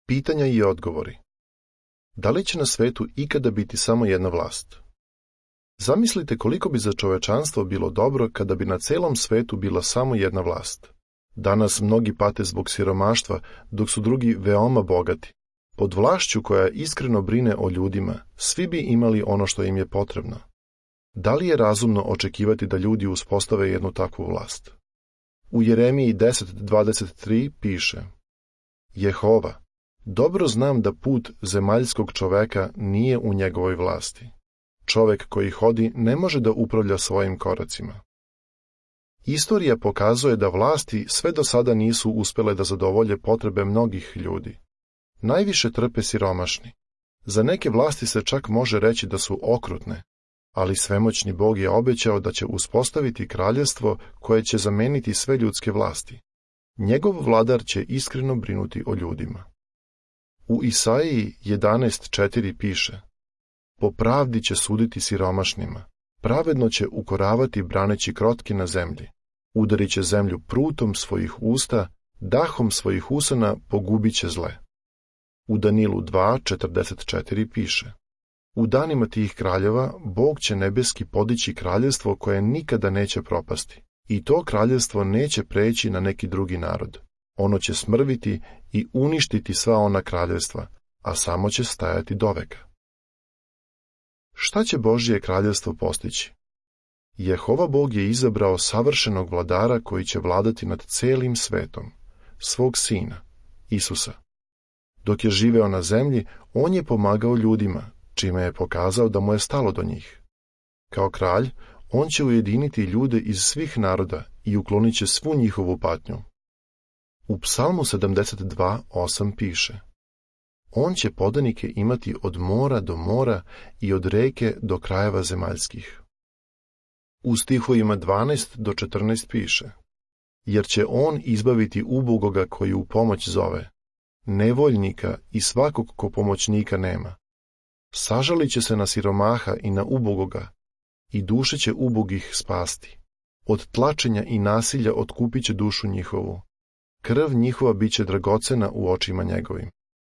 Pitanja i odgovori. Da li će na svetu ikada biti samo jedna vlast? Zamislite koliko bi za čovečanstvo bilo dobro kada bi na celom svetu bila samo jedna vlast. Danas mnogi pate zbog siromaštva, dok su drugi veoma bogati. Pod vlašću koja iskreno brine o ljudima, svi bi imali ono što im je potrebno. Da li je razumno očekivati da ljudi uspostave jednu takvu vlast? U Jeremiji 10:23 piše: Jehova, dobro znam da put zemaljskog čoveka nije u njegovoj vlasti. Čovek koji hodi ne može da upravlja svojim koracima. Istorija pokazuje da vlasti sve do sada nisu uspele da zadovolje potrebe mnogih ljudi. Najviše trpe siromašni. Za neke vlasti se čak može reći da su okrutne, ali svemoćni Bog je obećao da će uspostaviti kraljevstvo koje će zameniti sve ljudske vlasti. Njegov vladar će iskreno brinuti o ljudima. U Isaiji 11:4 piše: Po pravdi će suditi siromašnima, pravedno će ukoravati braneći krotki na zemlji, udarit će zemlju prutom svojih usta, dahom svojih usana pogubit će zle. U Danilu 2:44 piše: U danima tih kraljeva Bog će nebeski podići kraljevstvo koje nikada neće propasti, i to kraljevstvo neće preći na neki drugi narod. Ono će smrviti i uništiti sva ona kraljevstva, a samo će stajati doveka. Šta će Božje kraljevstvo postići? Jehova Bog je izabrao savršenog vladara koji će vladati nad celim svetom, svog sina, Isusa. Dok je živeo na zemlji, on je pomagao ljudima, čime je pokazao da mu je stalo do njih. Kao kralj, on će ujediniti ljude iz svih naroda i uklonit će svu njihovu patnju. U Psalmu 72:8 piše: On će podanike imati od mora do mora i od reke do krajeva zemaljskih. U stihovima 12-14 piše: Jer će on izbaviti ubogoga koji u pomoć zove, nevoljnika i svakog ko pomoćnika nema. Sažalit će se na siromaha i na ubogoga, i duše će ubogih spasti. Od tlačenja i nasilja otkupit će dušu njihovu. Krv njihova bit će dragocena u očima njegovim.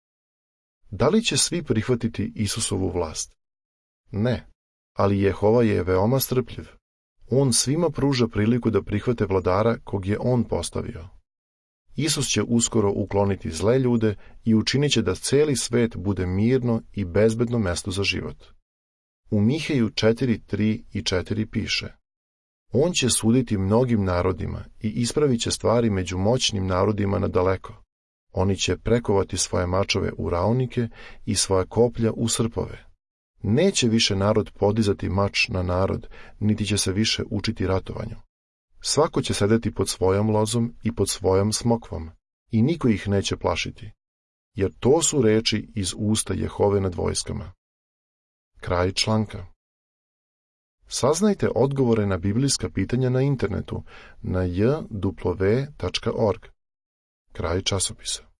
Da li će svi prihvatiti Isusovu vlast? Ne, ali Jehova je veoma strpljiv. On svima pruža priliku da prihvate vladara kog je on postavio. Isus će uskoro ukloniti zle ljude i učinit će da celi svet bude mirno i bezbedno mesto za život. U Miheju 4:3 i 4 piše: On će suditi mnogim narodima i ispravit će stvari među moćnim narodima nadaleko. Oni će prekovati svoje mačove u raunike i svoja koplja u srpove. Neće više narod podizati mač na narod, niti će se više učiti ratovanju. Svako će sedeti pod svojom lozom i pod svojom smokvom, i niko ih neće plašiti, jer to su reči iz usta Jehove nad vojskama. Kraj članka. Saznajte odgovore na biblijska pitanja na internetu na jw.org. Kraj časopisa.